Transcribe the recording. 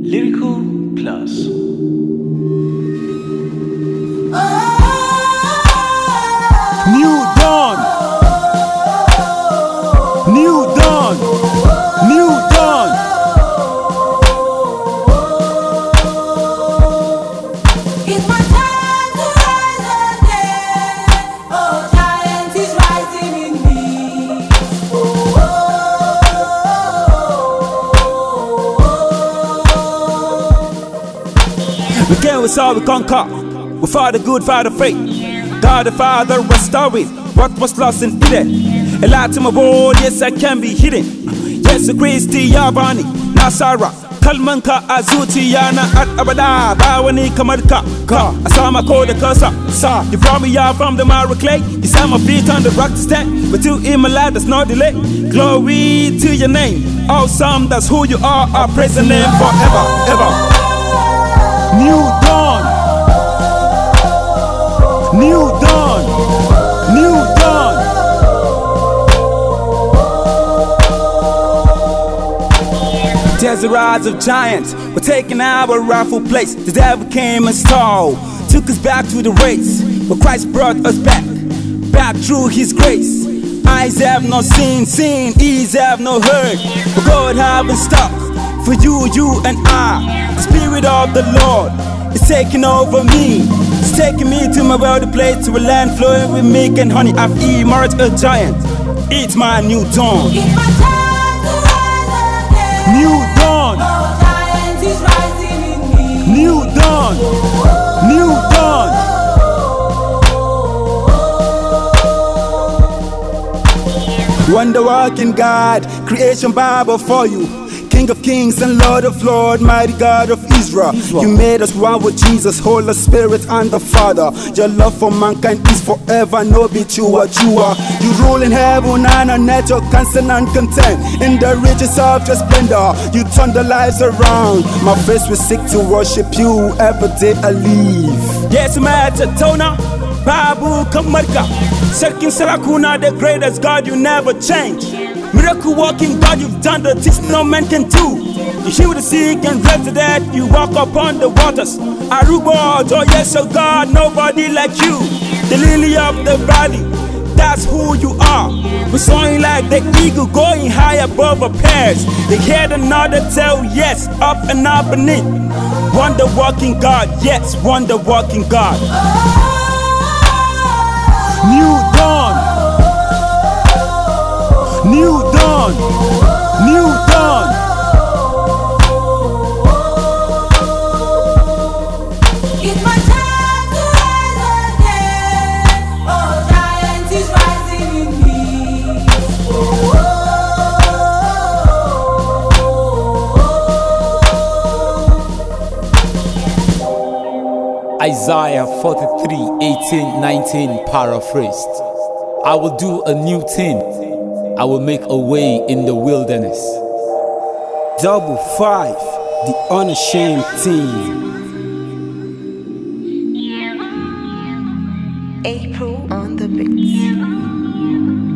Lyrical Plus. New dawn, new dawn, new dawn. It's my time to rise again. Oh, giant is rising in me. We came with all we conquer. We fought the good fight of faith. God the Father restore it. What was lost in Eden? A lot to my boy, yes I can be hidden. Yes, Christi Yabani, Nasara, Kalmanka, Azutiana, at Abada, Bawani, Kamarka, Ka, Asama Koda Kasa, Sa. You brought me out from the Mara clay. You set my feet on the rock to stand. But you in my life, there's no delay. Glory to your name. Awesome, that's who you are. I praise the name forever, ever. New dawn. New dawn, new dawn. There's a rise of giants. We're taking our rightful place. The devil came and stole, took us back to the race. But Christ brought us back through His grace. Eyes have not seen, ears have not heard. But God have in stock for you and I. The Spirit of the Lord is taking over me. It's taking me to my wealthy place, to a land flowing with milk and honey. I've emerged a giant. It's my new dawn. It's my time to rise again. New dawn. Oh, giant is rising in me. New dawn. New dawn. Wonder walking God, creation bow before you. King of kings and Lord of lords, mighty God of Israel. You made us one with Jesus, Holy Spirit and the Father. Your love for mankind is forever, no be you what you are. You rule in heaven and on earth, you're constant and content. In the riches of your splendor, you turn the lives around. My face will seek to worship you every day I live. Yes, Master Tona, Babu Kamarka, Sarkin Sarakuna, the greatest God, you never change. Miracle walking God, you've done the things no man can do. You heal the sick and raise the dead, you walk upon the waters. Aruba, oh yes, oh God, nobody like you. The lily of the valley, that's who you are. We're soaring like the eagle, going high above our pears. They hear another tell, yes, up and up beneath. Wonder walking God, yes, wonder walking God. New dawn. New dawn, new dawn. It's my time to rise again. Oh, giant is rising in me. Isaiah 43:18-19 paraphrased. I will do a new thing. I will make a way in the wilderness. Double 5, the unashamed team. April on the beats.